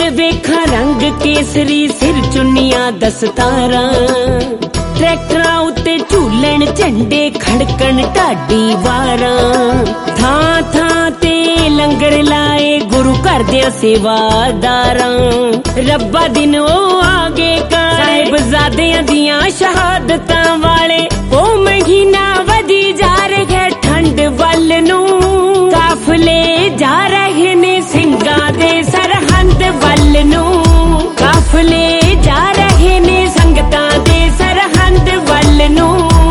फिर वेखा रंग केसरी सिर चुन्नियां दस्तारां ट्रैक्टरां उत्ते झूलन झंडे खड़कन ढाडी वारां थां थां ते लंगर लाए गुरु घर दे सेवादारां रब्बा दिन ओ आगे का साहिबजादियां दियां शहादतां वाले ओ महीना वधी जा रहा ठंड वल नूं काफले जा रहे ने सिंगां दे सरहंद वल नूं काफले जा रहे ने संगतां दे सरहंद वल नूं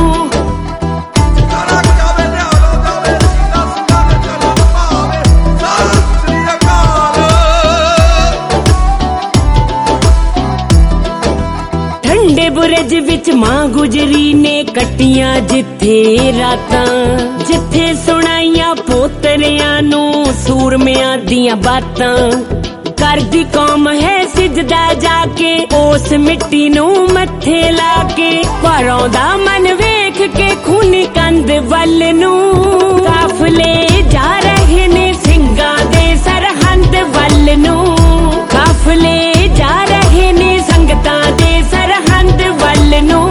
ठंडे बुरज विच मां गुजरी ने कट्टियां जिथे रातां जिथे सुनाइयां पोतरियां नूं सूरमियां दियां बातां करदी कौम है सिजदा जाके उस मिट्टी नूं मथे लाके भरौंदा मन वेख के खूनी कंध वल नूं काफले जा रहे ने सिंगां दे सरहंद वल नूं काफले जा रहे ने संगतां दे सरहंद वल नूं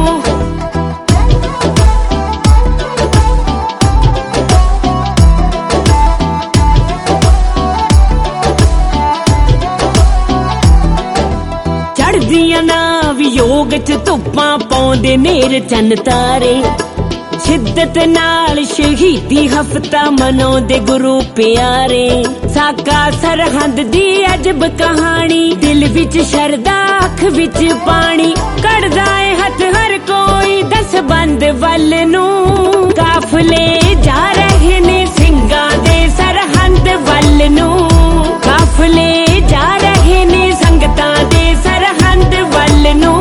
चढ़दियां ना वियोग च धुप्पां पाउंदे नेर चन्न तारे शिद्दत नाल शहीदी हफ्ता मनाउंदे गुरु प्यारे साका सरहंद दी अजब कहानी दिल विच शरदा अख विच पानी कढ़दा है हथ हर कोई दस बंद वल नूं काफले जा रहे ने सिंगां दे सरहंद वल नूं काफले जा रहे ने संगतां दे सरहंद वल नूं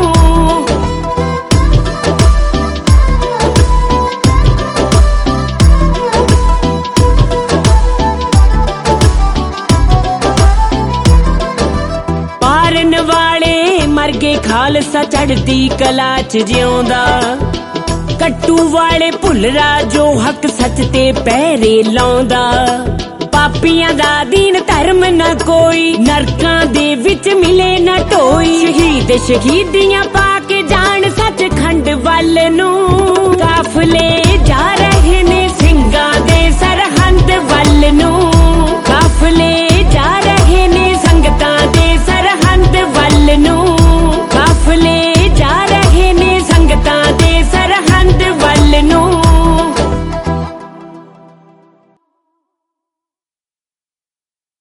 मारन वाले मर गए खालसा चढ़दी कला च जिउंदा कट्टू वाले भुलरा जो हक सच ते पैरे लाउंदा पापियां दा दीन धर्म न कोई नरकां दे विच मिले न ढोई शहीद शहीदियां पा के जान सच खंड वल नूं